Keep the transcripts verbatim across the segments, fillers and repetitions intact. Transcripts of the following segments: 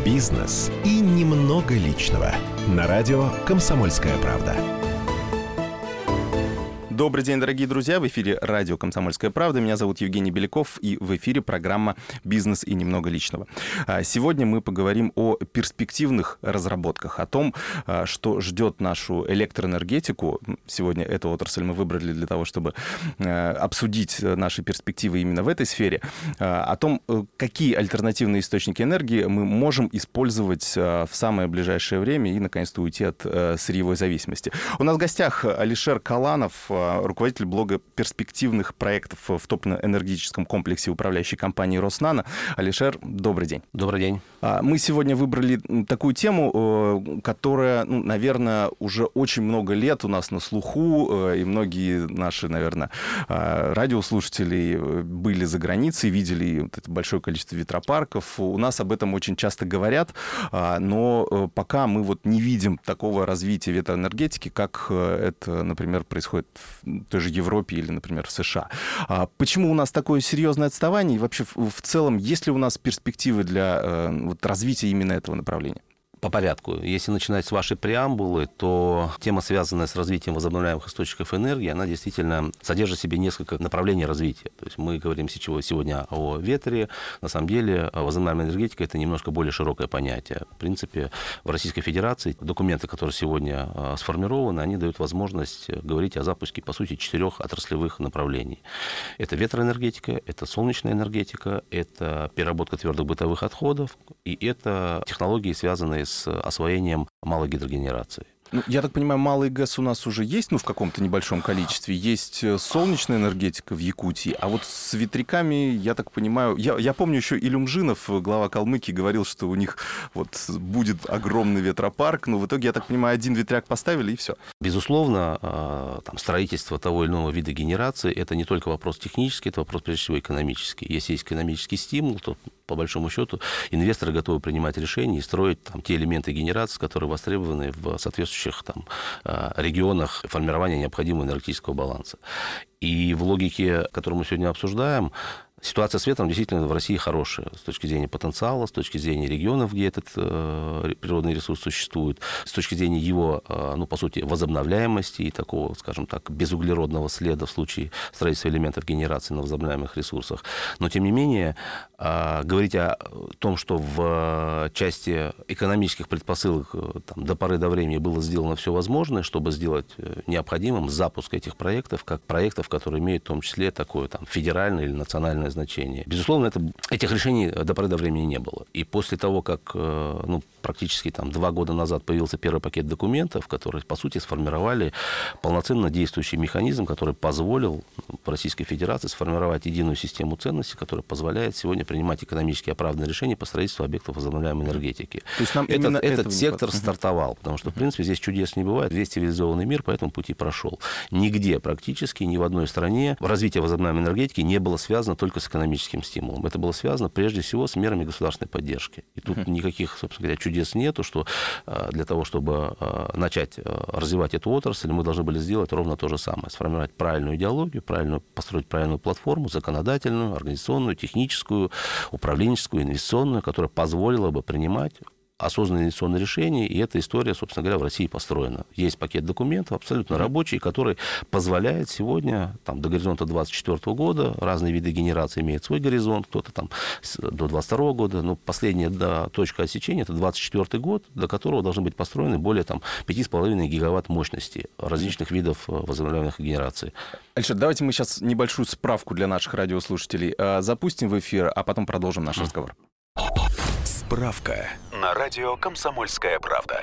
Бизнес и немного личного. На радио «Комсомольская правда». Добрый день, дорогие друзья! В эфире радио «Комсомольская правда». Меня зовут Евгений Беляков, и в эфире программа «Бизнес и немного личного». Сегодня мы поговорим о перспективных разработках, о том, что ждет нашу электроэнергетику. Сегодня эту отрасль мы выбрали для того, чтобы обсудить наши перспективы именно в этой сфере, о том, какие альтернативные источники энергии мы можем использовать в самое ближайшее время и, наконец-то, уйти от сырьевой зависимости. У нас в гостях Алишер Каланов, руководитель блога перспективных проектов в топливно-энергетическом комплексе управляющей компании «Роснано». Алишер, добрый день. Добрый день. Мы сегодня выбрали такую тему, которая, ну, наверное, уже очень много лет у нас на слуху, и многие наши, наверное, радиослушатели были за границей, видели вот это большое количество ветропарков. У нас об этом очень часто говорят, но пока мы вот не видим такого развития ветроэнергетики, как это, например, происходит в в той же Европе или, например, в США. А почему у нас такое серьезное отставание? И вообще, в, в целом, есть ли у нас перспективы для э, вот, развития именно этого направления? По порядку. Если начинать с вашей преамбулы, то тема, связанная с развитием возобновляемых источников энергии, она действительно содержит в себе несколько направлений развития. То есть мы говорим сегодня о ветре. На самом деле возобновляемая энергетика – это немножко более широкое понятие. В принципе, в Российской Федерации документы, которые сегодня сформированы, они дают возможность говорить о запуске, по сути, четырех отраслевых направлений. Это ветроэнергетика, это солнечная энергетика, это переработка твердых бытовых отходов, и это технологии, связанные с освоением малой гидрогенерации. Ну, я так понимаю, малый ГЭС у нас уже есть, ну, в каком-то небольшом количестве. Есть солнечная энергетика в Якутии, а вот с ветряками, я так понимаю... Я, я помню еще Илюмжинов, глава Калмыкии, говорил, что у них вот будет огромный ветропарк, но в итоге, я так понимаю, один ветряк поставили, и все. Безусловно, там, строительство того или иного вида генерации – это не только вопрос технический, это вопрос, прежде всего, экономический. Если есть экономический стимул, то, по большому счету, инвесторы готовы принимать решения и строить там, те элементы генерации, которые востребованы в соответствующих там, регионах формирования необходимого энергетического баланса. И в логике, которую мы сегодня обсуждаем, ситуация с ветром действительно в России хорошая с точки зрения потенциала, с точки зрения регионов, где этот э, природный ресурс существует, с точки зрения его, э, ну, по сути, возобновляемости и такого, скажем так, безуглеродного следа в случае строительства элементов генерации на возобновляемых ресурсах. Но, тем не менее, э, говорить о том, что в части экономических предпосылок там, до поры до времени было сделано все возможное, чтобы сделать необходимым запуск этих проектов, как проектов, которые имеют в том числе такое там, федеральное или национальное значение. Безусловно, это, этих решений до поры до времени не было. И после того, как ну, практически там, два года назад появился первый пакет документов, которые, по сути, сформировали полноценно действующий механизм, который позволил в Российской Федерации сформировать единую систему ценностей, которая позволяет сегодня принимать экономически оправданные решения по строительству объектов возобновляемой энергетики. То есть нам этот, этот сектор стартовал, потому что, в принципе, здесь чудес не бывает. Весь цивилизованный мир по этому пути прошел. Нигде практически, ни в одной стране развитие возобновляемой энергетики не было связано только с экономическим стимулом. Это было связано прежде всего с мерами государственной поддержки. И тут uh-huh. никаких, собственно говоря, чудес нету, что для того, чтобы начать развивать эту отрасль, мы должны были сделать ровно то же самое. Сформировать правильную идеологию, правильную, построить правильную платформу, законодательную, организационную, техническую, управленческую, инвестиционную, которая позволила бы принимать осознанные инвестиционные решения, и эта история, собственно говоря, в России построена. Есть пакет документов, абсолютно рабочий, который позволяет сегодня там, до горизонта двадцать четвёртого года, разные виды генерации имеют свой горизонт, кто-то там до двадцать второго года, но последняя да, точка отсечения – это двадцать четвёртый год, до которого должны быть построены более там, пять с половиной гигаватт мощности различных видов возобновляемых генераций. Алишер, давайте мы сейчас небольшую справку для наших радиослушателей запустим в эфир, а потом продолжим наш mm. разговор. Справка на радио «Комсомольская правда».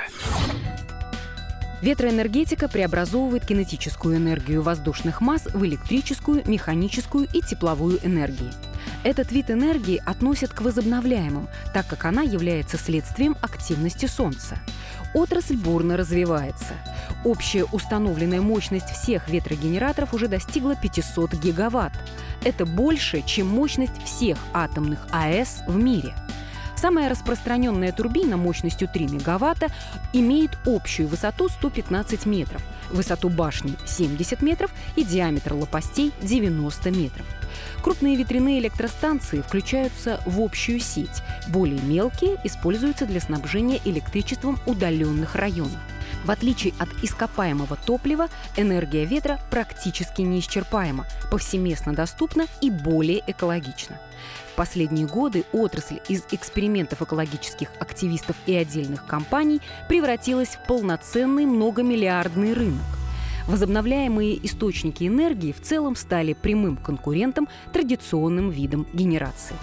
Ветроэнергетика преобразовывает кинетическую энергию воздушных масс в электрическую, механическую и тепловую энергии. Этот вид энергии относят к возобновляемым, так как она является следствием активности Солнца. Отрасль бурно развивается. Общая установленная мощность всех ветрогенераторов уже достигла пятьсот гигаватт. Это больше, чем мощность всех атомных АЭС в мире. Самая распространенная турбина мощностью три мегаватта имеет общую высоту сто пятнадцать метров. высоту башни семьдесят метров и диаметр лопастей девяносто метров. Крупные ветряные электростанции включаются в общую сеть. Более мелкие используются для снабжения электричеством удаленных районов. В отличие от ископаемого топлива, энергия ветра практически неисчерпаема, повсеместно доступна и более экологична. В последние годы отрасль из экспериментов экологических активистов и отдельных компаний превратилась в полноценный многомиллиардный рынок. Возобновляемые источники энергии в целом стали прямым конкурентом традиционным видам генерации.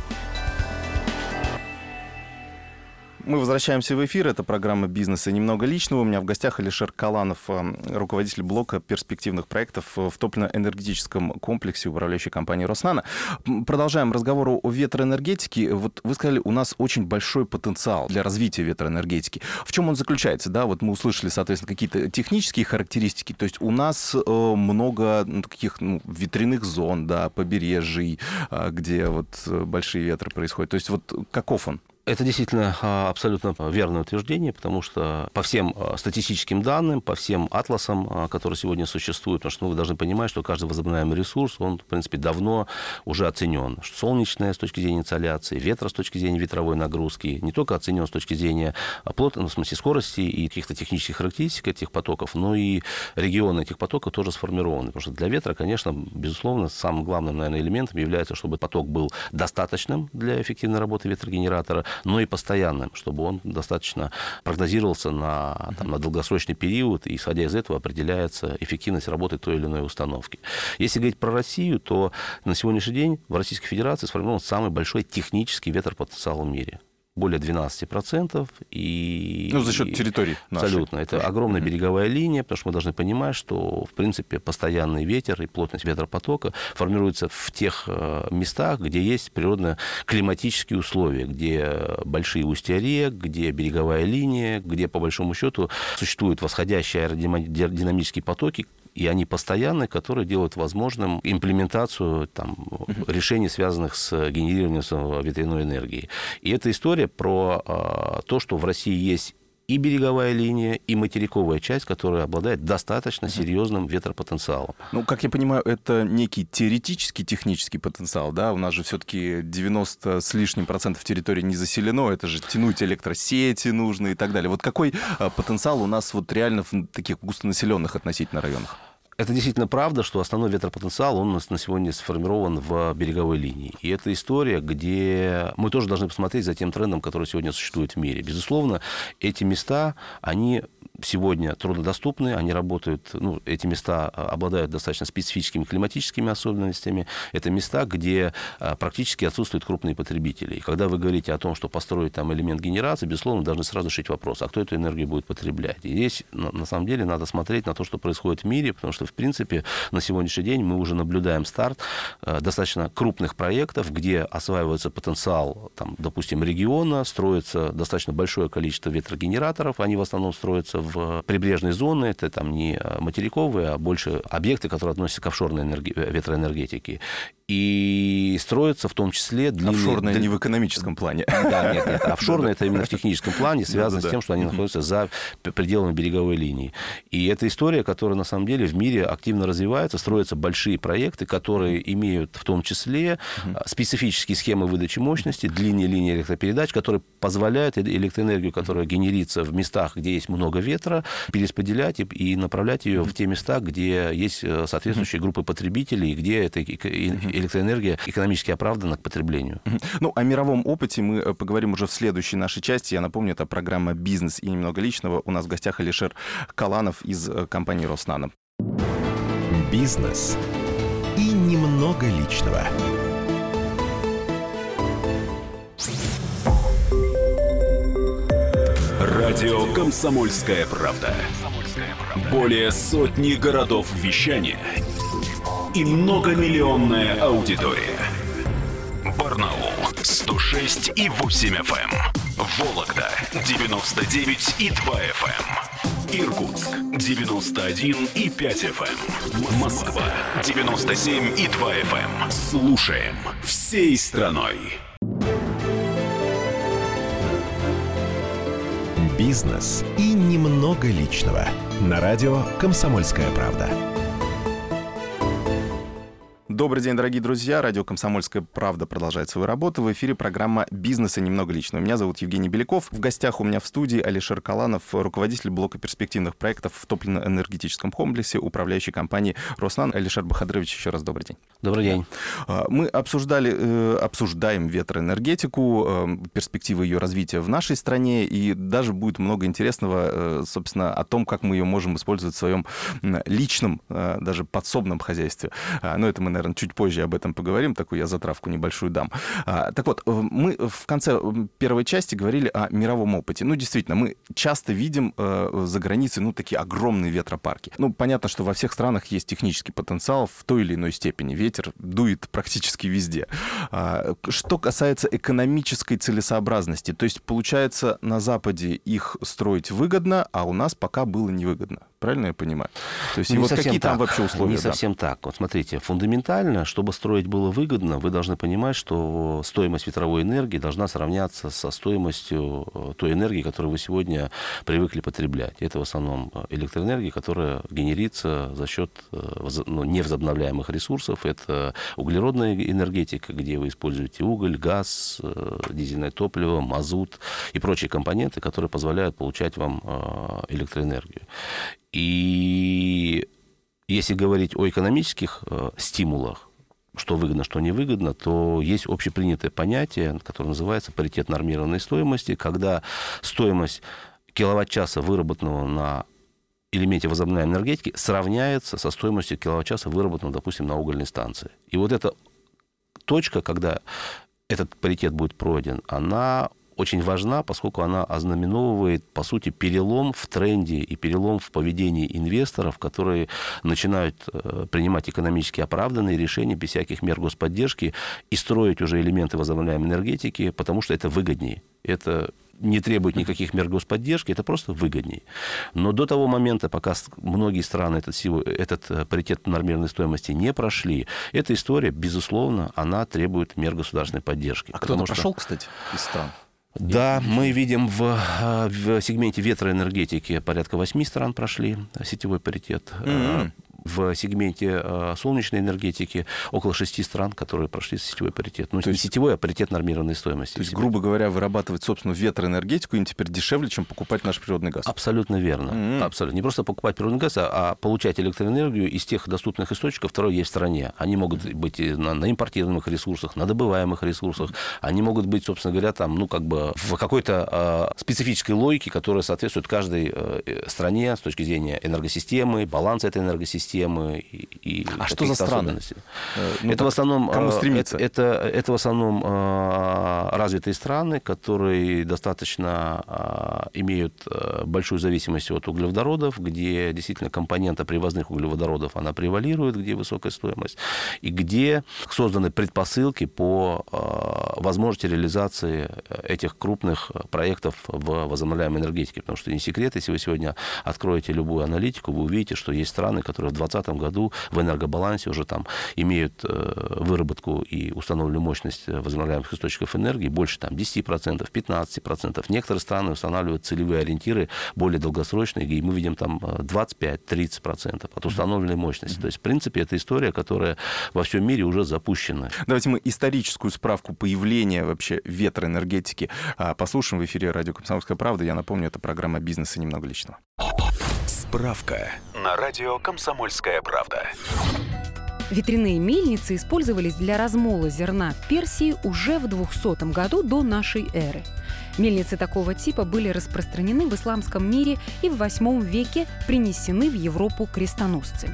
Мы возвращаемся в эфир. Это программа «Бизнес и немного личного». У меня в гостях Алишер Каланов, руководитель блока перспективных проектов в топливно-энергетическом комплексе управляющей компании «Роснано». Продолжаем разговор о ветроэнергетике. Вот вы сказали, у нас очень большой потенциал для развития ветроэнергетики. В чем он заключается? Да, вот мы услышали, соответственно, какие-то технические характеристики. То есть у нас много ну, таких ну, ветряных зон, да, побережий, где вот большие ветры происходят. То есть вот каков он? Это действительно абсолютно верное утверждение, потому что по всем статистическим данным, по всем атласам, которые сегодня существуют, потому что ну, вы должны понимать, что каждый возобновляемый ресурс, он, в принципе, давно уже оценен. Солнечное с точки зрения инсоляции, ветра с точки зрения ветровой нагрузки, не только оценен с точки зрения плотности, ну, в смысле скорости и каких-то технических характеристик этих потоков, но и регионы этих потоков тоже сформированы. Потому что для ветра, конечно, безусловно, самым главным, наверное, элементом является, чтобы поток был достаточным для эффективной работы ветрогенератора, но и постоянным, чтобы он достаточно прогнозировался на, там, на долгосрочный период, и, исходя из этого, определяется эффективность работы той или иной установки. Если говорить про Россию, то на сегодняшний день в Российской Федерации сформирован самый большой технический ветропотенциал в мире. Более двенадцать процентов. И... Ну, за счет территории нашей. Абсолютно. Это тоже огромная mm-hmm. береговая линия, потому что мы должны понимать, что, в принципе, постоянный ветер и плотность ветропотока формируется в тех местах, где есть природно-климатические условия, где большие устья рек, где береговая линия, где, по большому счету, существуют восходящие аэродинамические потоки, и они постоянные, которые делают возможным имплементацию там, решений, связанных с генерированием ветряной энергии. И эта история про а, то, что в России есть и береговая линия, и материковая часть, которая обладает достаточно серьезным ветропотенциалом. Ну, как я понимаю, это некий теоретический технический потенциал, да? У нас же все-таки девяносто с лишним процентов территории не заселено, это же тянуть электросети нужно и так далее. Вот какой потенциал у нас вот реально в таких густонаселенных относительно районах? Это действительно правда, что основной ветропотенциал, он у нас на сегодня сформирован в береговой линии. И это история, где мы тоже должны посмотреть за тем трендом, который сегодня существует в мире. Безусловно, эти места, они сегодня труднодоступны, они работают, ну, эти места обладают достаточно специфическими климатическими особенностями. Это места, где практически отсутствуют крупные потребители. И когда вы говорите о том, что построить там элемент генерации, безусловно, должны сразу решить вопрос, а кто эту энергию будет потреблять. И здесь, на самом деле, надо смотреть на то, что происходит в мире, потому что, в принципе, на сегодняшний день мы уже наблюдаем старт достаточно крупных проектов, где осваивается потенциал, там, допустим, региона, строится достаточно большое количество ветрогенераторов, они в основном строятся в в прибрежной зоны, это там не материковые, а больше объекты, которые относятся к офшорной энерги... ветроэнергетике. И строятся в том числе... Длинные... Офшорная не в экономическом плане. Да, нет, нет. Офшорная это именно в техническом плане, связано с тем, что они находятся за пределами береговой линии. И это история, которая на самом деле в мире активно развивается, строятся большие проекты, которые имеют в том числе специфические схемы выдачи мощности, длинные линии электропередач, которые позволяют электроэнергию, которая генерится в местах, где есть много ветра, перераспределять и, и направлять ее в те места, где есть соответствующие группы потребителей, где эта электроэнергия экономически оправдана к потреблению. Ну, о мировом опыте мы поговорим уже в следующей нашей части. Я напомню, это программа «Бизнес и немного личного». У нас в гостях Алишер Каланов из компании «Роснано». Бизнес и немного личного. Радио «Комсомольская правда». Более сотни городов вещания и многомиллионная аудитория. Барнаул сто шесть и восемь эф эм, Вологда девяносто девять и два эф эм, Иркутск девяносто один и пять эф эм, Москва девяносто семь и два эф эм. Слушаем всей страной. Бизнес и немного личного. На радио «Комсомольская правда». Добрый день, дорогие друзья. Радио «Комсомольская правда» продолжает свою работу. В эфире программа «Бизнес и немного личного». Меня зовут Евгений Беляков. В гостях у меня в студии Алишер Каланов, руководитель блока перспективных проектов в топливно-энергетическом комплексе управляющей компании «Роснан». Алишер Бахадрович, еще раз добрый день. Добрый день. Мы обсуждали, обсуждаем ветроэнергетику, перспективы ее развития в нашей стране, и даже будет много интересного, собственно, о том, как мы ее можем использовать в своем личном, даже подсобном хозяйстве. Но это мы, наверное, чуть позже об этом поговорим, такую я затравку небольшую дам. А, так вот, мы в конце первой части говорили о мировом опыте. Ну, действительно, мы часто видим э, за границей, ну, такие огромные ветропарки. Ну, понятно, что во всех странах есть технический потенциал в той или иной степени. Ветер дует практически везде. А, что касается экономической целесообразности, то есть, получается, на Западе их строить выгодно, а у нас пока было невыгодно. Правильно я понимаю? То есть, не и вот совсем какие так. там вообще условия? Не да? совсем так. Вот смотрите, фундаментально, чтобы строить было выгодно, вы должны понимать, что стоимость ветровой энергии должна сравняться со стоимостью той энергии, которую вы сегодня привыкли потреблять. Это в основном электроэнергия, которая генерится за счет ну, невозобновляемых ресурсов. Это углеродная энергетика, где вы используете уголь, газ, дизельное топливо, мазут и прочие компоненты, которые позволяют получать вам электроэнергию. И если говорить о экономических э, стимулах, что выгодно, что невыгодно, то есть общепринятое понятие, которое называется паритет нормированной стоимости, когда стоимость киловатт-часа, выработанного на элементе возобновляемой энергетики, сравняется со стоимостью киловатт-часа, выработанного, допустим, на угольной станции. И вот эта точка, когда этот паритет будет пройден, она очень важна, поскольку она ознаменовывает, по сути, перелом в тренде и перелом в поведении инвесторов, которые начинают принимать экономически оправданные решения без всяких мер господдержки и строить уже элементы возобновляемой энергетики, потому что это выгоднее. Это не требует никаких мер господдержки, это просто выгоднее. Но до того момента, пока многие страны этот, этот паритет нормированной стоимости не прошли, эта история, безусловно, она требует мер государственной поддержки. А кто-то что... прошел, кстати, из стран? Да, мы видим в, в сегменте ветроэнергетики порядка восьми стран прошли сетевой паритет. Mm-hmm. В сегменте э, солнечной энергетики около шести стран, которые прошли сетевой паритет. Ну, то не есть, сетевой, а паритет нормированной стоимости. То есть, грубо говоря, вырабатывать собственную ветроэнергетику им теперь дешевле, чем покупать наш природный газ. Абсолютно верно. Mm-hmm. Абсолютно. Не просто покупать природный газ, а, а получать электроэнергию из тех доступных источников, которые есть в стране. Они могут быть на, на импортируемых ресурсах, на добываемых ресурсах. Они могут быть, собственно говоря, там, ну, как бы в какой-то э, специфической логике, которая соответствует каждой э, стране с точки зрения энергосистемы, баланса этой энергосистемы. И, и а что за страны? Ну, это, в основном, кому стремиться? Это, это, это в основном э, развитые страны, которые достаточно э, имеют большую зависимость от углеводородов, где действительно компонента привозных углеводородов, она превалирует, где высокая стоимость, и где созданы предпосылки по э, возможности реализации этих крупных проектов в возобновляемой энергетике. Потому что не секрет, если вы сегодня откроете любую аналитику, вы увидите, что есть страны, которые в двадцать двадцатом году в энергобалансе уже там имеют выработку и установленную мощность возобновляемых источников энергии больше там, десять процентов, пятнадцать процентов. Некоторые страны устанавливают целевые ориентиры более долгосрочные, и мы видим там двадцать пять - тридцать процентов от установленной мощности. Mm-hmm. То есть, в принципе, это история, которая во всем мире уже запущена. Давайте мы историческую справку появления вообще ветроэнергетики послушаем в эфире радио «Комсомольская правда». Я напомню, это программа «Бизнес и немного личного». Справка на радио «Комсомольская правда». Ветряные мельницы использовались для размола зерна в Персии уже в двухсотом году до нашей эры. Мельницы такого типа были распространены в исламском мире и в восьмом веке принесены в Европу крестоносцами.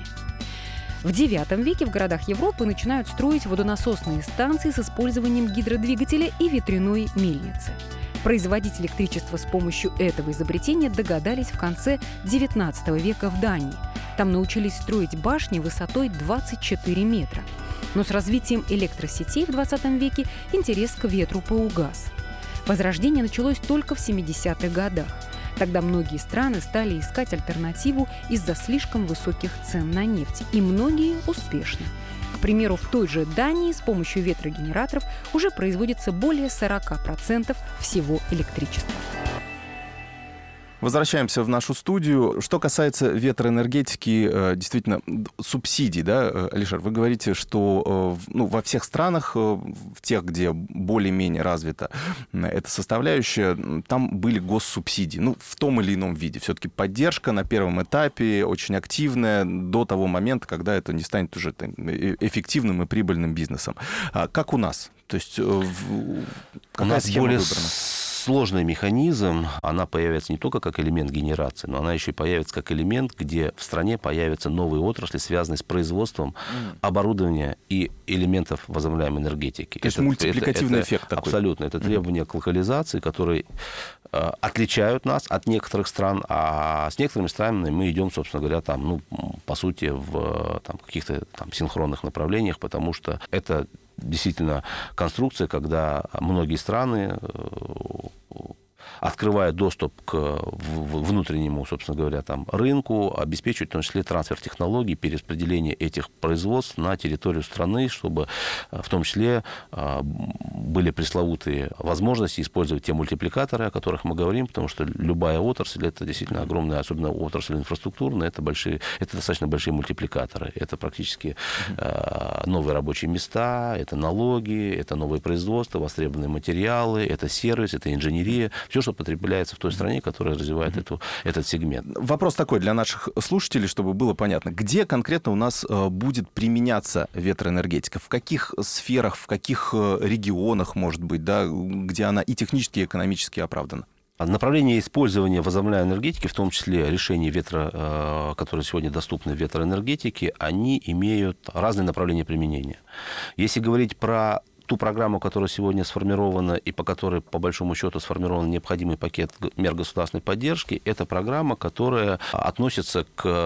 В девятом веке в городах Европы начинают строить водонасосные станции с использованием гидродвигателя и ветряной мельницы. Производить электричество с помощью этого изобретения догадались в конце девятнадцатого века в Дании. Там научились строить башни высотой двадцать четыре метра. Но с развитием электросетей в двадцатом веке интерес к ветру поугас. Возрождение началось только в семидесятых годах. Тогда многие страны стали искать альтернативу из-за слишком высоких цен на нефть. И многие успешно. К примеру, в той же Дании с помощью ветрогенераторов уже производится более сорок процентов всего электричества. Возвращаемся в нашу студию. Что касается ветроэнергетики, действительно, субсидий, да, Алишер, вы говорите, что ну, во всех странах, в тех, где более-менее развита эта составляющая, там были госсубсидии, ну, в том или ином виде. Все-таки поддержка на первом этапе очень активная до того момента, когда это не станет уже эффективным и прибыльным бизнесом. Как у нас? То есть какая у нас схема более выбрана? Сложный механизм, она появится не только как элемент генерации, но она еще и появится как элемент, где в стране появятся новые отрасли, связанные с производством mm. оборудования и элементов возобновляемой энергетики. То есть это, мультипликативный это, эффект это, такой. Абсолютно. Это требования mm. к локализации, которые э, отличают нас от некоторых стран, а с некоторыми странами мы идем, собственно говоря, там, ну, по сути, в там, каких-то там, синхронных направлениях, потому что это действительно конструкция, когда многие страны, открывая доступ к внутреннему, собственно говоря, там, рынку, обеспечивать в том числе трансфер технологий, перераспределение этих производств на территорию страны, чтобы в том числе были пресловутые возможности использовать те мультипликаторы, о которых мы говорим, потому что любая отрасль, это действительно огромная, особенно отрасль инфраструктурная, это, большие, это достаточно большие мультипликаторы. Это практически новые рабочие места, это налоги, это новые производства, востребованные материалы, это сервис, это инженерия, все, что потребляется в той стране, которая развивает mm-hmm. эту, этот сегмент. Вопрос такой для наших слушателей, чтобы было понятно. Где конкретно у нас будет применяться ветроэнергетика? В каких сферах, в каких регионах, может быть, да, где она и технически, и экономически оправдана? Направление использования возобновляемой энергетики, в том числе решений ветра, которые сегодня доступны в ветроэнергетике, они имеют разные направления применения. Если говорить про ту программу, которая сегодня сформирована и по которой, по большому счету, сформирован необходимый пакет мер государственной поддержки, это программа, которая относится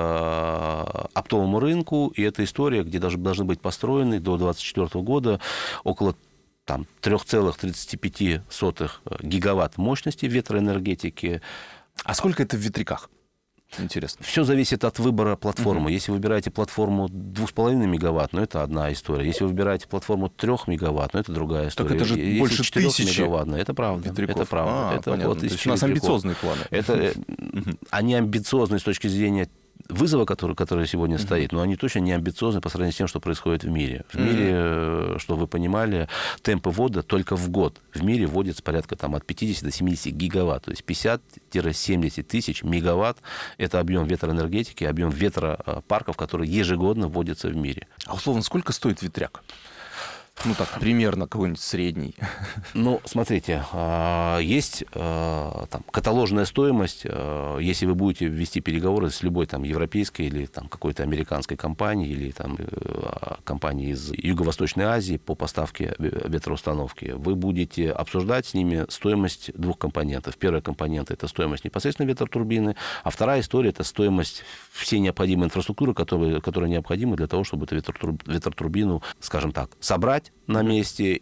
к оптовому рынку, и это история, где даже должны быть построены до две тысячи двадцать четвёртого года около там, три целых тридцать пять сотых гигаватт мощности ветроэнергетики. А сколько это в ветряках? Интересно. Все зависит от выбора платформы. Uh-huh. Если вы выбираете платформу два с половиной мегаватт, ну, это одна история. Если вы выбираете платформу три мегаватт, ну, это другая история. Так это же Если больше тысячи мегаваттная, это правда. Ветряков. Это правда. А, это понятно. вот То есть у нас амбициозные планы. Это, uh-huh. Они амбициозны с точки зрения вызова, который, который сегодня mm-hmm. стоит, но они точно не амбициозны по сравнению с тем, что происходит в мире. В mm-hmm. мире, что вы понимали, темпы ввода только в год в мире вводятся порядка там, от пятидесяти до семидесяти гигаватт. То есть пятьдесят-семьдесят тысяч мегаватт – это объем ветроэнергетики, объем ветропарков, которые ежегодно вводятся в мире. А условно, сколько стоит ветряк? Ну, так, примерно какой-нибудь средний. Ну, смотрите, есть там каталожная стоимость, если вы будете вести переговоры с любой там европейской или там какой-то американской компанией или там компанией из Юго-Восточной Азии по поставке ветроустановки, вы будете обсуждать с ними стоимость двух компонентов. Первая компонент – это стоимость непосредственно ветротурбины, а вторая история – это стоимость всей необходимой инфраструктуры, которая, которая необходима для того, чтобы эту ветротурбину, скажем так, собрать на месте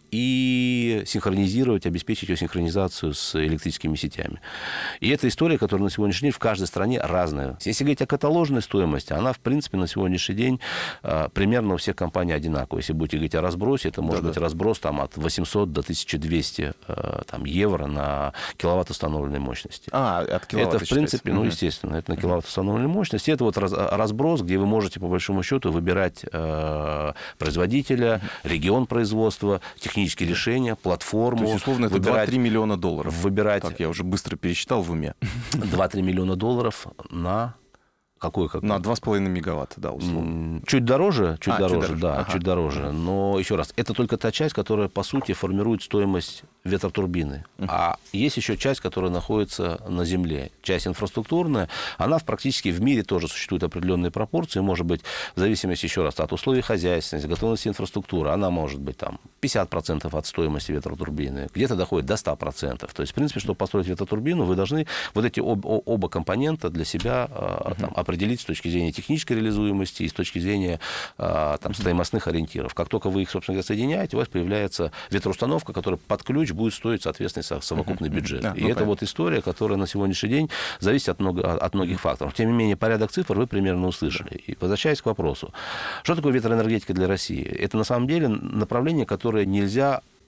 и синхронизировать, обеспечить ее синхронизацию с электрическими сетями. И эта история, которая на сегодняшний день в каждой стране разная. Если говорить о каталожной стоимости, она, в принципе, на сегодняшний день а, примерно у всех компаний одинаковая. Если будете говорить о разбросе, это может да, быть да. разброс там, от восьмисот до тысячи двухсот а, там, евро на киловатт установленной мощности. А, от киловатта Это, в принципе, ну, естественно, это на киловатт установленной мощности. Это вот раз, разброс, где вы можете, по большому счету, выбирать а, производителя, регион производства, технические решения, платформу. То есть, условно, это выбирать, два-три миллиона долларов. Выбирать... Так, я уже быстро пересчитал в уме. два-три миллиона долларов на... Какой, какой? На два с половиной мегаватта, да, условно. Чуть дороже, чуть а, дороже, чуть дороже, да, ага. чуть дороже. Но, еще раз, это только та часть, которая, по сути, формирует стоимость ветротурбины. Uh-huh. А есть еще часть, которая находится на земле. Часть инфраструктурная, она практически в мире тоже существует определенные пропорции. Может быть, в зависимости, еще раз, от условий хозяйственности, готовности инфраструктуры, она может быть там пятьдесят процентов от стоимости ветротурбины, где-то доходит до ста процентов. То есть, в принципе, чтобы построить ветротурбину, вы должны вот эти об, оба компонента для себя uh-huh. там, определить с точки зрения технической реализуемости и с точки зрения там, стоимостных ориентиров. Как только вы их, собственно говоря, соединяете, у вас появляется ветроустановка, которая под ключ будет стоить, соответственно, совокупный бюджет. Да, и ну, это вот история, которая на сегодняшний день зависит от, много, от многих факторов. Тем не менее, порядок цифр вы примерно услышали. И возвращаясь к вопросу, что такое ветроэнергетика для России? Это на самом деле направление, которое нельзя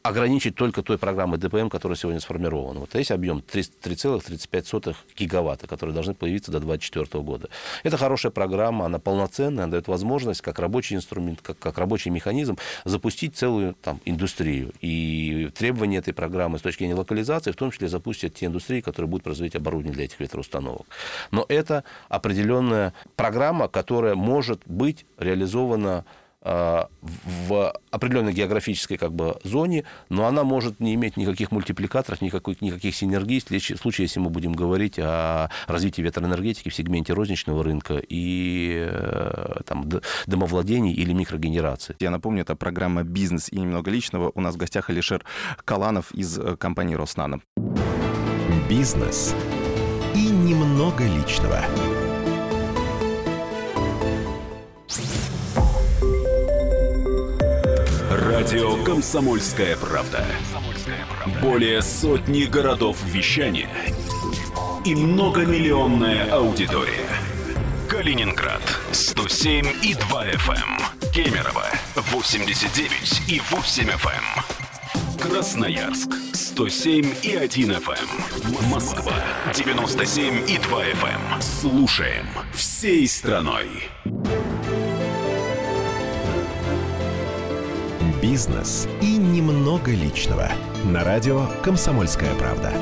ограничить только той программой ДПМ, которая сегодня сформирована. Вот есть объем три целых тридцать пять сотых гигаватта, которые должны появиться до две тысячи двадцать четвёртого года. Это хорошая программа, она полноценная, она дает возможность, как рабочий инструмент, как, как рабочий механизм, запустить целую там, индустрию. И требования этой программы с точки зрения локализации, в том числе, запустят те индустрии, которые будут производить оборудование для этих ветроустановок. Но это определенная программа, которая может быть реализована в определенной географической как бы, зоне, но она может не иметь никаких мультипликаторов, никаких, никаких синергий, в случае, если мы будем говорить о развитии ветроэнергетики в сегменте розничного рынка и там, домовладений или микрогенерации. Я напомню, это программа «Бизнес и немного личного». У нас в гостях Алишер Каланов из компании «Роснано». Бизнес и немного личного. Радио «Комсомольская правда». Более сотни городов вещания и многомиллионная аудитория. Калининград сто семь и два эф эм, Кемерово восемьдесят девять и восемь эф эм, Красноярск сто семь и один эф эм, Москва девяносто семь и два эф эм. Слушаем всей страной. Бизнес и немного личного. На радио «Комсомольская правда».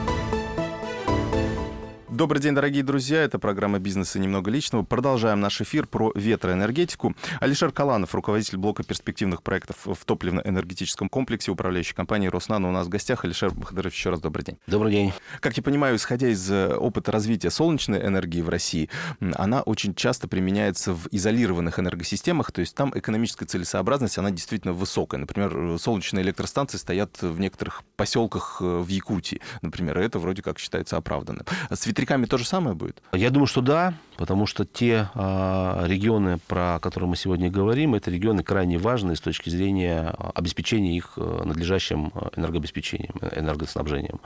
Добрый день, дорогие друзья. Это программа «Бизнес и немного личного». Продолжаем наш эфир про ветроэнергетику. Алишер Каланов, руководитель блока перспективных проектов в топливно-энергетическом комплексе управляющей компании «Роснано» у нас в гостях. Алишер Бахадырович, еще раз добрый день. Добрый день. Как я понимаю, исходя из опыта развития солнечной энергии в России, она очень часто применяется в изолированных энергосистемах, то есть там экономическая целесообразность, она действительно высокая. Например, солнечные электростанции стоят в некоторых поселках в Якутии, например, и это вроде как считается оправданным. С ветряками то же самое будет? Я думаю, что да, потому что те а, регионы, про которые мы сегодня говорим, это регионы крайне важные с точки зрения обеспечения их надлежащим энергообеспечением, энергоснабжением.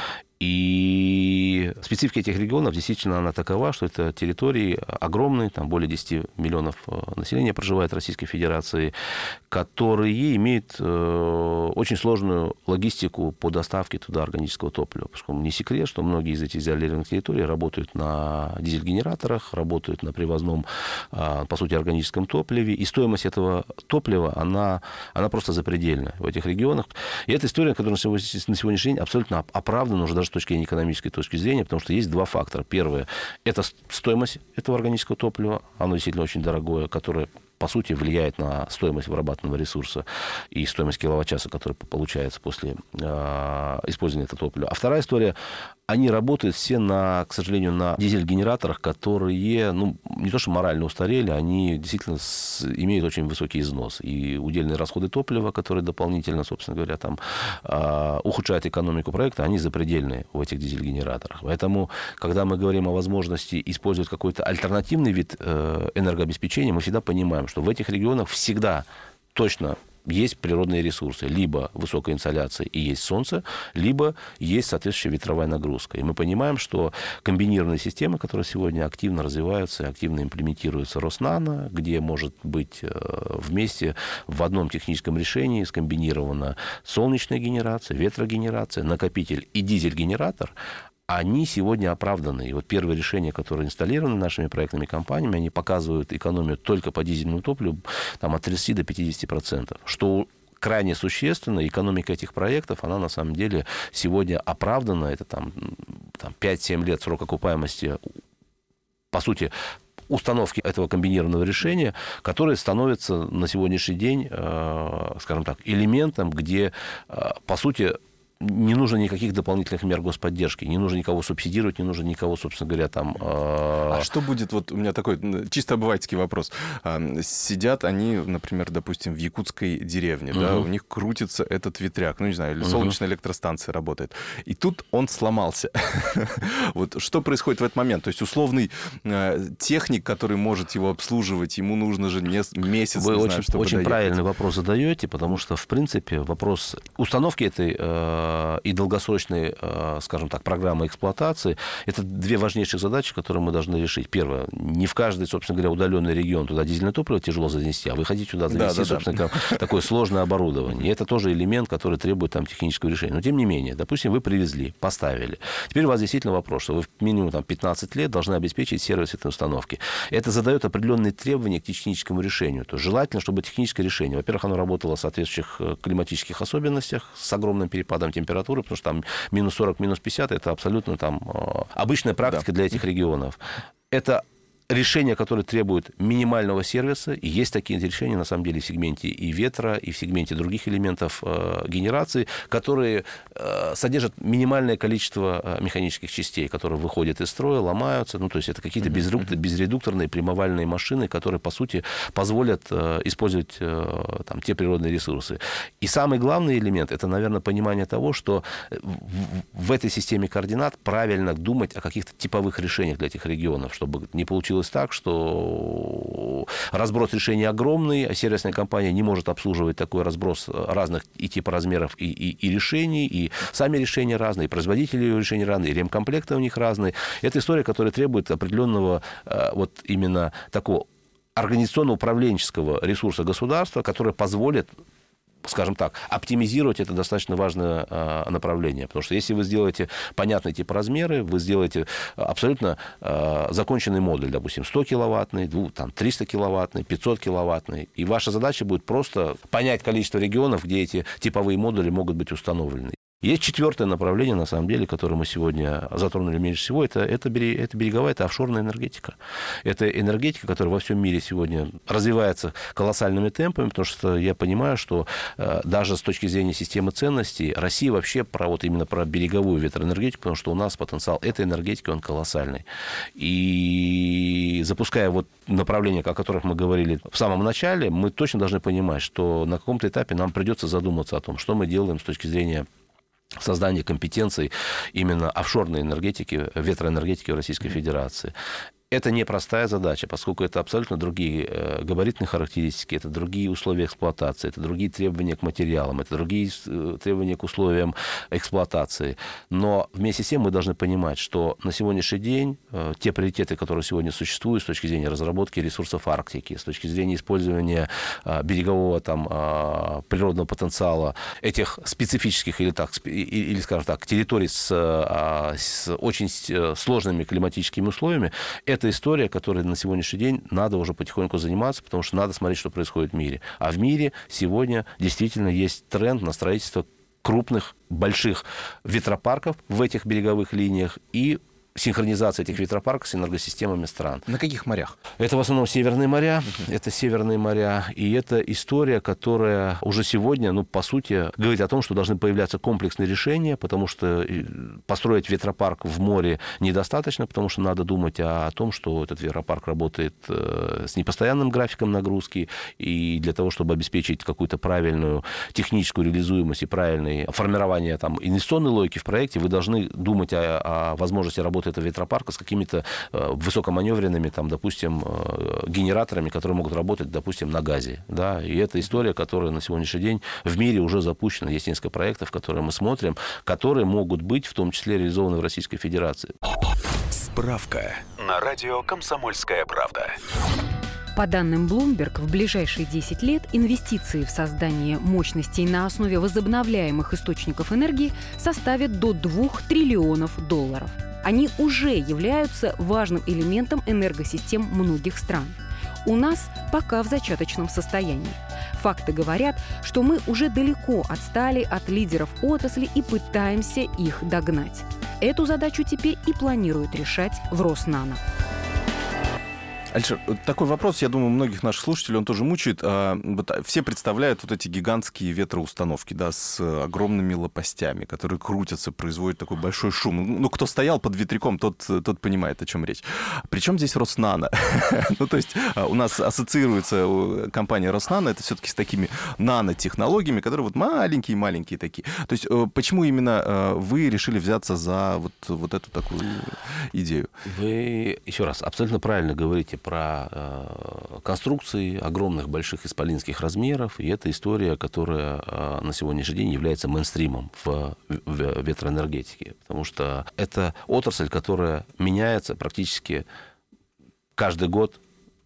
И специфика этих регионов действительно она такова, что это территории огромные, там более десяти миллионов населения проживает в Российской Федерации, которые имеют э, очень сложную логистику по доставке туда органического топлива. Поскольку не секрет, что многие из этих изолированных территорий работают на дизель-генераторах, работают на привозном, э, по сути, органическом топливе, и стоимость этого топлива, она, она просто запредельная в этих регионах. И эта история, которая на сегодняшний день абсолютно оправдана уже даже с точки зрения экономической точки зрения, потому что есть два фактора. Первое – это стоимость этого органического топлива, оно действительно очень дорогое, которое, по сути, влияет на стоимость вырабатываемого ресурса и стоимость киловатт-часа, который получается после э, использования этого топлива. А вторая история – они работают все, на, к сожалению, на дизель-генераторах, которые, ну, не то что морально устарели, они действительно с, имеют очень высокий износ. И удельные расходы топлива, которые дополнительно, собственно говоря, там, э, ухудшают экономику проекта, они запредельные в этих дизель-генераторах. Поэтому, когда мы говорим о возможности использовать какой-то альтернативный вид э, энергообеспечения, мы всегда понимаем, что в этих регионах всегда точно есть природные ресурсы. Либо высокая инсоляция и есть солнце, либо есть соответствующая ветровая нагрузка. И мы понимаем, что комбинированные системы, которые сегодня активно развиваются, активно имплементируются Роснано, где может быть вместе в одном техническом решении скомбинирована солнечная генерация, ветрогенерация, накопитель и дизель-генератор, они сегодня оправданы. И вот первые решения, которые инсталлированы нашими проектными компаниями, они показывают экономию только по дизельному топливу там, от тридцати до пятидесяти процентов, что крайне существенно. Экономика этих проектов, она на самом деле сегодня оправдана. Это там, там пять-семь лет срок окупаемости, по сути, установки этого комбинированного решения, которое становится на сегодняшний день, э, скажем так, элементом, где, э, по сути, не нужно никаких дополнительных мер господдержки, не нужно никого субсидировать, не нужно никого, собственно говоря, там... Э... А что будет, вот у меня такой чисто обывательский вопрос. Сидят они, например, допустим, в якутской деревне, угу. да, у них крутится этот ветряк, ну, не знаю, или солнечная угу. электростанция работает, и тут он сломался. Вот что происходит в этот момент? То есть условный техник, который может его обслуживать, ему нужно же месяц, Вы не очень, знаю, чтобы очень доехать. Правильный вопрос задаете, потому что, в принципе, вопрос установки этой и долгосрочной, скажем так, программы эксплуатации, это две важнейших задачи, которые мы должны решить. Первое, не в каждый, собственно говоря, удаленный регион туда дизельное топливо тяжело занести, а вы хотите туда занести, да, да, собственно говоря, да. такое сложное оборудование. И это тоже элемент, который требует там технического решения. Но тем не менее, допустим, вы привезли, поставили. Теперь у вас действительно вопрос, что вы минимум там, пятнадцать лет должны обеспечить сервис этой установки. Это задает определенные требования к техническому решению. То есть желательно, чтобы техническое решение, во-первых, оно работало в соответствующих климатических особенностях с огромным перепадом температуры, потому что там минус сорок, минус пятьдесят, это абсолютно там обычная практика да. для этих регионов. Это решения, которые требуют минимального сервиса, и есть такие решения, на самом деле, в сегменте и ветра, и в сегменте других элементов э, генерации, которые э, содержат минимальное количество э, механических частей, которые выходят из строя, ломаются. Ну, то есть это какие-то безредуктор, безредукторные прямовальные машины, которые, по сути, позволят э, использовать э, там, те природные ресурсы. И самый главный элемент – это, наверное, понимание того, что в, в этой системе координат правильно думать о каких-то типовых решениях для этих регионов, чтобы не получилось так, что разброс решений огромный, а сервисная компания не может обслуживать такой разброс разных и типа размеров и, и, и решений, и сами решения разные, и производители решений разные, и ремкомплекты у них разные. Это история, которая требует определенного вот именно такого организационно-управленческого ресурса государства, который позволит, скажем так, оптимизировать это достаточно важное э, направление. Потому что если вы сделаете понятный тип размеры, вы сделаете абсолютно э, законченный модуль, допустим, сто киловаттный, там, триста киловаттный, пятьсот киловаттный, и ваша задача будет просто понять количество регионов, где эти типовые модули могут быть установлены. Есть четвертое направление, на самом деле, которое мы сегодня затронули меньше всего, это, это, это береговая, это офшорная энергетика. Это энергетика, которая во всем мире сегодня развивается колоссальными темпами, потому что я понимаю, что э, даже с точки зрения системы ценностей Россия вообще про, вот именно про береговую ветроэнергетику, потому что у нас потенциал этой энергетики, он колоссальный. И запуская вот направления, о которых мы говорили в самом начале, мы точно должны понимать, что на каком-то этапе нам придется задуматься о том, что мы делаем с точки зрения создание компетенций именно офшорной энергетики, ветроэнергетики в Российской Федерации. Это непростая задача, поскольку это абсолютно другие габаритные характеристики, это другие условия эксплуатации, это другие требования к материалам, это другие требования к условиям эксплуатации. Но вместе с тем мы должны понимать, что на сегодняшний день те приоритеты, которые сегодня существуют с точки зрения разработки ресурсов Арктики, с точки зрения использования берегового там, природного потенциала этих специфических или, так, или скажем так, территорий с, с очень сложными климатическими условиями, это история, которой на сегодняшний день надо уже потихоньку заниматься, потому что надо смотреть, что происходит в мире. А в мире сегодня действительно есть тренд на строительство крупных, больших ветропарков в этих береговых линиях и синхронизация этих ветропарков с энергосистемами стран. На каких морях? Это в основном северные моря, uh-huh. это северные моря, и это история, которая уже сегодня, ну, по сути, говорит о том, что должны появляться комплексные решения, потому что построить ветропарк в море недостаточно, потому что надо думать о том, что этот ветропарк работает с непостоянным графиком нагрузки, и для того, чтобы обеспечить какую-то правильную техническую реализуемость и правильное формирование там, инвестиционной логики в проекте, вы должны думать о, о возможности работы этого ветропарка с какими-то э, высокоманевренными, там, допустим, э, генераторами, которые могут работать, допустим, на газе. Да? И это история, которая на сегодняшний день в мире уже запущена. Есть несколько проектов, которые мы смотрим, которые могут быть в том числе реализованы в Российской Федерации. Справка на радио «Комсомольская правда». По данным Bloomberg, в ближайшие десять лет инвестиции в создание мощностей на основе возобновляемых источников энергии составят до двух триллионов долларов. Они уже являются важным элементом энергосистем многих стран. У нас пока в зачаточном состоянии. Факты говорят, что мы уже далеко отстали от лидеров отрасли и пытаемся их догнать. Эту задачу теперь и планируют решать в Роснано. Алишер, такой вопрос, я думаю, многих наших слушателей, он тоже мучает. Все представляют вот эти гигантские ветроустановки, да, с огромными лопастями, которые крутятся, производят такой большой шум. Ну, кто стоял под ветряком, тот, тот понимает, о чем речь. Причем здесь Роснано? Ну, то есть у нас ассоциируется компания Роснано, это все-таки с такими нанотехнологиями, которые вот маленькие-маленькие такие. То есть почему именно вы решили взяться за вот, вот эту такую идею? Вы, еще раз, абсолютно правильно говорите. про э, конструкции огромных, больших исполинских размеров, и это история, которая э, на сегодняшний день является мейнстримом в, в ветроэнергетике, потому что это отрасль, которая меняется практически каждый год,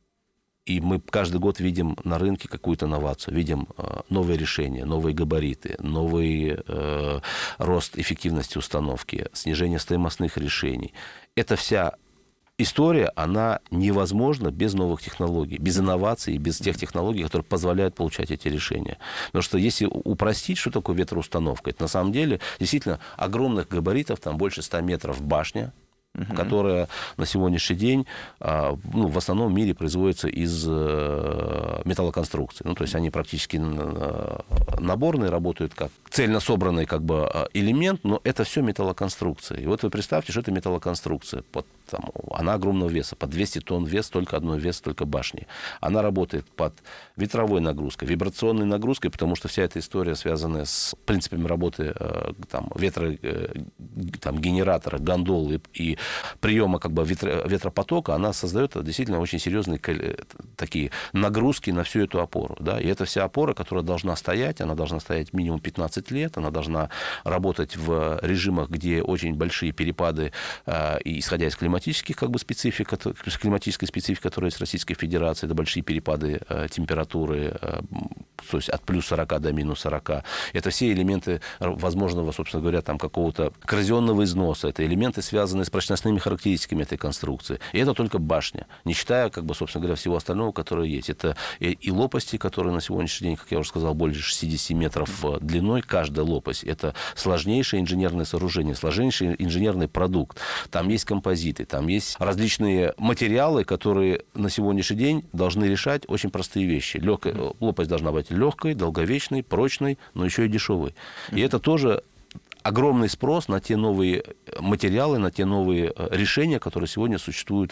и мы каждый год видим на рынке какую-то новацию, видим э, новые решения, новые габариты, новый э, рост эффективности установки, снижение стоимостных решений. Эта вся история, она невозможна без новых технологий, без инноваций, без тех технологий, которые позволяют получать эти решения. Потому что если упростить, что такое ветроустановка, это на самом деле действительно огромных габаритов, там больше ста метров башня, Uh-huh. которая на сегодняшний день ну, в основном в мире производится из металлоконструкций. Ну, то есть они практически наборные, работают как цельно собранный как бы, элемент, но это все металлоконструкция. И вот вы представьте, что это металлоконструкция. Под, там, она огромного веса, под двести тонн вес, только одной вес, только башни. Она работает под ветровой нагрузкой, вибрационной нагрузкой, потому что вся эта история, связанная с принципами работы там, ветро, там, генератора, гондолы и приема как бы ветро, ветропотока, она создает действительно очень серьезные такие нагрузки на всю эту опору. Да? И эта вся опора, которая должна стоять, она должна стоять минимум пятнадцать лет, она должна работать в режимах, где очень большие перепады, э, исходя из климатических как бы, специфик, климатической специфики, которая есть в Российской Федерации, это большие перепады э, температуры, э, то есть от плюс сорока до минус сорока. Это все элементы возможного, собственно говоря, там, какого-то коррозионного износа. Это элементы, связанные с прочностными характеристиками этой конструкции. И это только башня, не считая, как бы, собственно говоря, всего остального, которое есть. Это и, и лопасти, которые на сегодняшний день, как я уже сказал, больше шестидесяти метров длиной. Каждая лопасть — это сложнейшее инженерное сооружение, сложнейший инженерный продукт. Там есть композиты, там есть различные материалы, которые на сегодняшний день должны решать очень простые вещи. Легкая, лопасть должна быть легкой, долговечной, прочной, но еще и дешевой. И это тоже огромный спрос на те новые материалы, на те новые решения, которые сегодня существуют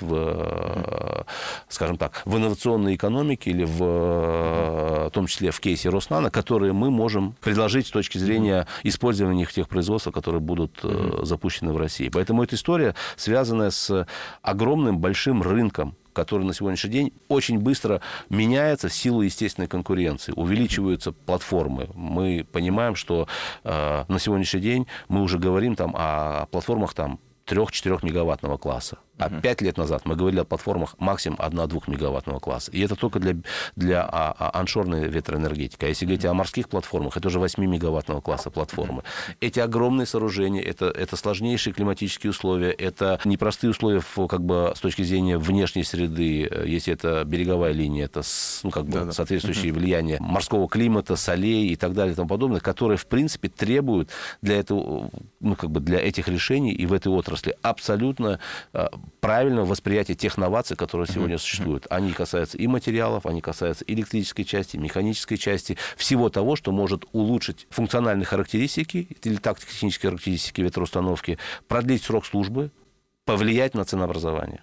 в, скажем так, в инновационной экономике или в, в том числе в кейсе Роснано, которые мы можем предложить с точки зрения использования их в тех производствах, которые будут mm-hmm. запущены в России. Поэтому эта история, связанная с огромным большим рынком, который на сегодняшний день очень быстро меняется в силу естественной конкуренции. Увеличиваются платформы. Мы понимаем, что э, на сегодняшний день мы уже говорим там, о платформах там, три-четыре мегаваттного класса. А uh-huh. пять лет назад мы говорили о платформах максимум один-два мегаваттного класса. И это только для, для а, а, аншорной ветроэнергетики. А если говорить uh-huh. о морских платформах, это уже восьми мегаваттного класса платформы. Uh-huh. Эти огромные сооружения, это, это сложнейшие климатические условия, это непростые условия в, как бы, с точки зрения внешней среды. Если это береговая линия, это ну, как бы, соответствующее uh-huh. влияние морского климата, солей и так далее и тому подобное, которые, в принципе, требуют для, этого, ну, как бы для этих решений и в этой отрасли абсолютно правильного восприятия тех новаций, которые сегодня существуют. Они касаются и материалов, они касаются электрической части, механической части, всего того, что может улучшить функциональные характеристики или тактико-технические характеристики ветроустановки, продлить срок службы, повлиять на ценообразование.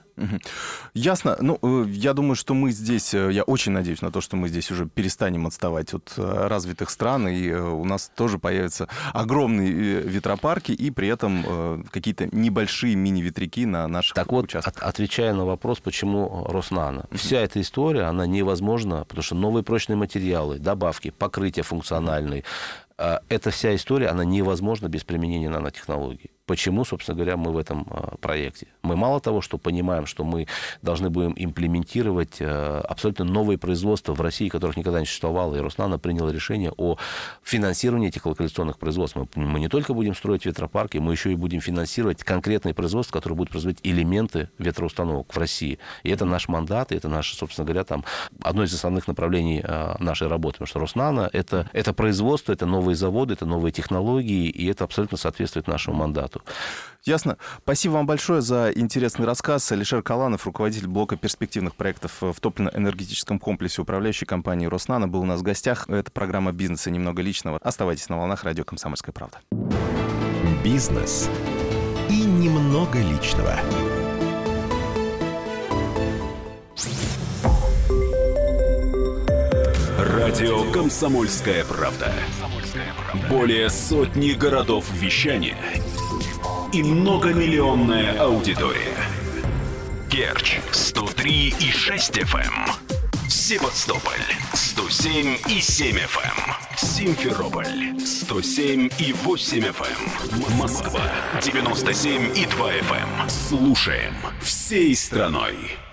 Ясно. Ну, я думаю, что мы здесь, я очень надеюсь на то, что мы здесь уже перестанем отставать от развитых стран, и у нас тоже появятся огромные ветропарки, и при этом какие-то небольшие мини-ветряки на наших так вот, участках. От, отвечая на вопрос, почему Роснано. Uh-huh. Вся эта история, она невозможна, потому что новые прочные материалы, добавки, покрытия функциональные, эта вся история, она невозможна без применения нанотехнологий. Почему, собственно говоря, мы в этом проекте? Мы мало того, что понимаем, что мы должны будем имплементировать абсолютно новые производства в России, которых никогда не существовало, и Роснано приняло решение о финансировании этих локализационных производств. Мы не только будем строить ветропарки, мы еще и будем финансировать конкретные производства, которые будут производить элементы ветроустановок в России. И это наш мандат, и это наше, собственно говоря, там, одно из основных направлений нашей работы. Потому что Роснано — это, это производство, это новые заводы, это новые технологии, и это абсолютно соответствует нашему мандату. Ясно. Спасибо вам большое за интересный рассказ. Алишер Каланов, руководитель блока перспективных проектов в топливно-энергетическом комплексе управляющей компании «Роснано», был у нас в гостях. Это программа «Бизнес и немного личного». Оставайтесь на волнах радио «Комсомольская правда». Бизнес и немного личного. Радио «Комсомольская правда». Более сотни городов вещания и многомиллионная аудитория. Керчь сто три и шесть эф эм, Севастополь сто семь и семь эф эм, Симферополь сто семь и восемь эф эм, Москва девяносто семь и два эф эм. Слушаем всей страной.